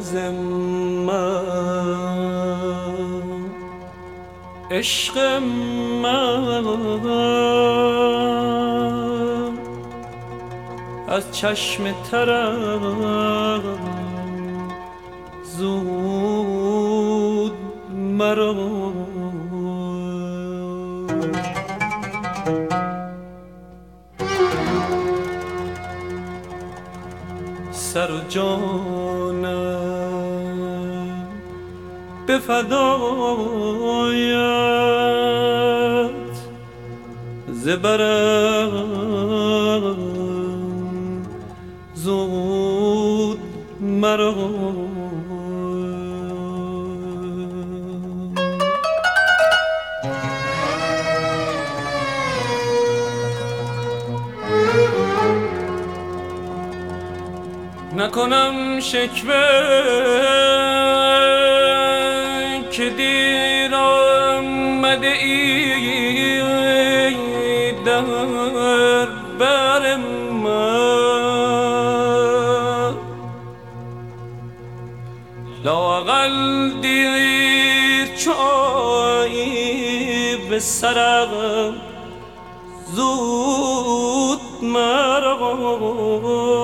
ناز من، عشق من از چشم ترم زود مرا سر و جانم به فدایت ز برم زود مرا نکنم شکوه که دیر آمده ای در بر من، لااقل دیر چایی به سرم زود مرا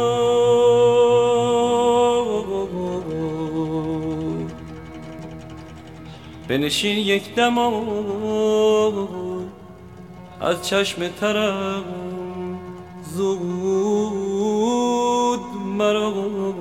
بنشین یک دم از چشم ترم زود مرا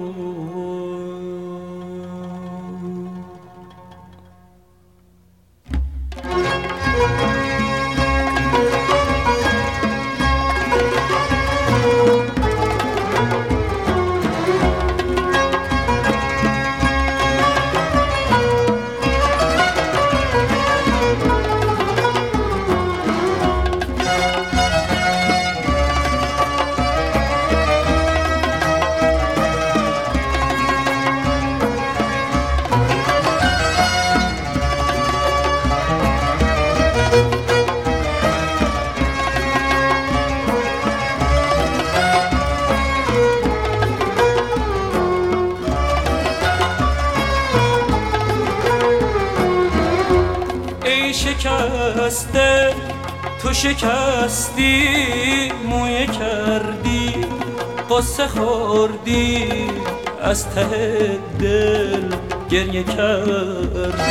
شکسته تو شکستی مویه کردی قصه خوردی از ته دل گریه کردی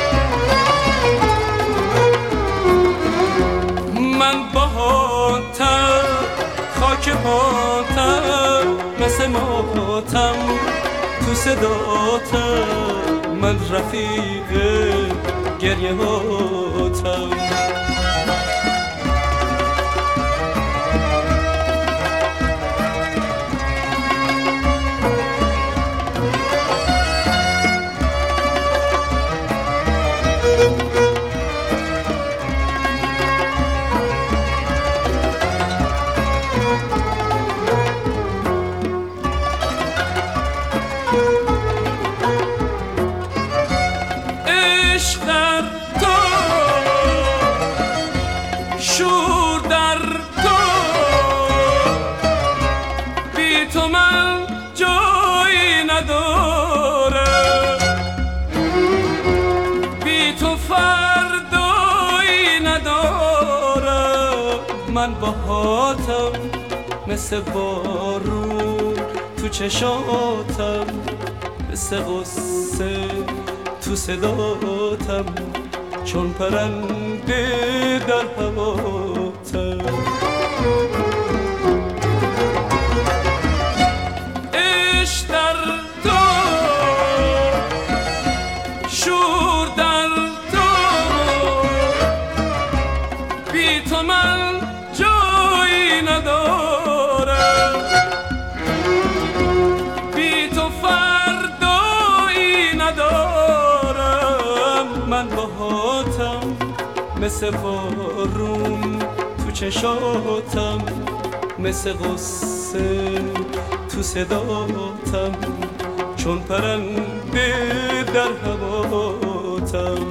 من باهاتم خاک پاتم مثل ماتم تو صداتم من رفیق گریه هاتم شور در تو بی تو من جایی ندارم، بی تو فردایی ندارم. من باهاتم مثل بارون تو چشاتم، مثل غصه تو صداتم، چون پرنده در هواتم. عشق در تو شور در تو بی تو من جایی ندارم، بی تو فردایی ندارم. من باهاتم مثل بارون تو چشاتم، مثل غصه تو صداتم، چون پرنده در هواتم.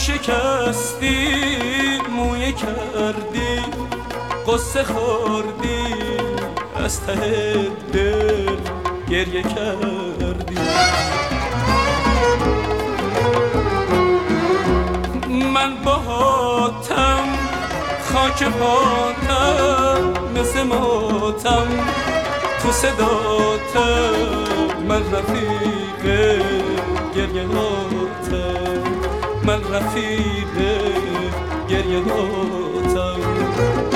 شکستی مویه کردی قصه خوردی از ته دل گریه کردی من باهاتم خاک پاتم مثل ماتم تو صداتم من رفیق گریه هاتم من رفیق گریه هاتم